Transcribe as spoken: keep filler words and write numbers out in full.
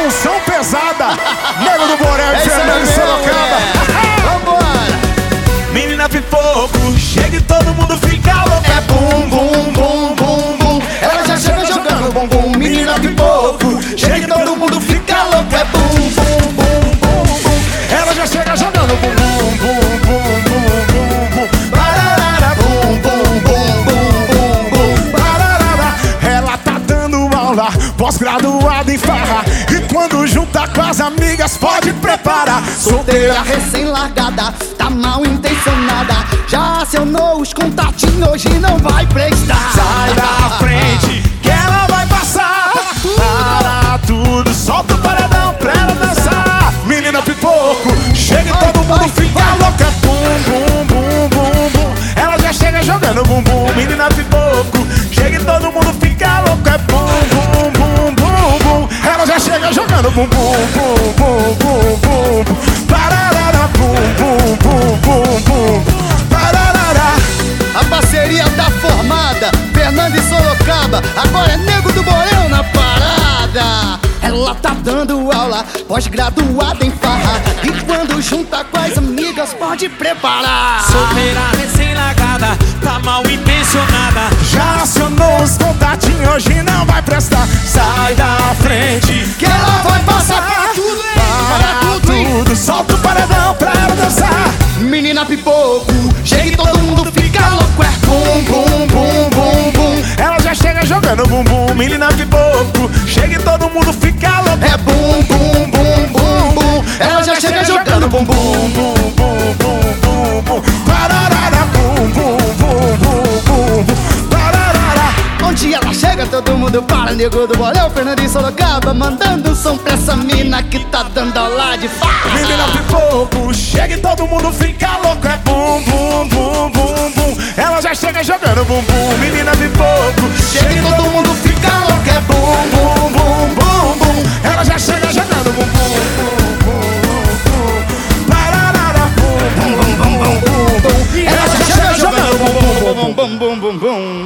junção pesada. Nego do Borel e Fernando Sorocaba. Vambora! Menina pipoco, chega e todo mundo fica louco. É bum, bum, bum, bum, bum. Ela já chega jogando bumbum. Menina pipoco, chega e todo mundo fica louco. É bum, bum, bum, bum, bum. Ela já chega jogando bumbum, bum, bum, bum, bum, bum. Bararara, bum, bum, bum, bum, bum, bum. Bararara. Ela tá dando aula, pós-graduada em farra. E quando junta com as amigas, pode preparar. Solteira recém-largada, tá mal intencionada. Já acionou os contatinhos, hoje não vai prestar. Sai da frente, que ela vai passar. Para tudo, solta o paredão pra ela dançar. Menina pipoco, chega e todo mundo fica louca. Bum, bum, bum, bum, bum. Ela já chega jogando bumbum. Menina pipoco, chega e todo mundo fica louca. É bum, bum, bum, bum, bum. Ela já chega jogando bumbum, bum, bum, bum, bum, bum. Pararara, bum, bum, bum, bum, bum. Pararara. A parceria tá formada, Fernando e Sorocaba. Agora é Nego do Borel na parada. Ela tá dando aula, pós-graduada em farra. E quando junta com as amigas, pode preparar. Solteira recém-largada, tá mal intencionada. Já acionou os contatinhos, hoje não vai prestar. Sai da frente, Que ela vai passar para tudo, hein? para Para tudo, hein? tudo. Solta o paredão pra ela dançar. Menina pipoco, chega e todo mundo fica louco. É bum, bum, bum, bum, bum. Ela já chega jogando bumbum. Menina pipoco, chega e todo mundo fica louco. É bum, bum, bum, bum, bum. Ela já chega jogando bumbum. bum, bum, bum, bum, bum. Pararara, bum, bum, bum, bum, bum, bum. Pararara. Onde ela chega, todo mundo para. Nego do Borel, Fernando e Sorocaba, mandando som pra essa mina que tá dando aula de farra. Menina pipoco, chega e todo mundo fica louco. É bum, bum, bum, bum, bum. Ela já chega jogando bumbum. Menina pipoco, Chega e todo mundo fica louco. É bum, bum, bum, bum, bum. ela já chega jogando bumbum. Bum, bum, bum. Pararara, bum, bum, bum, bum, bum, bum. Ela já chega jogando bum, bum, bum, bum, bum, bum, bum.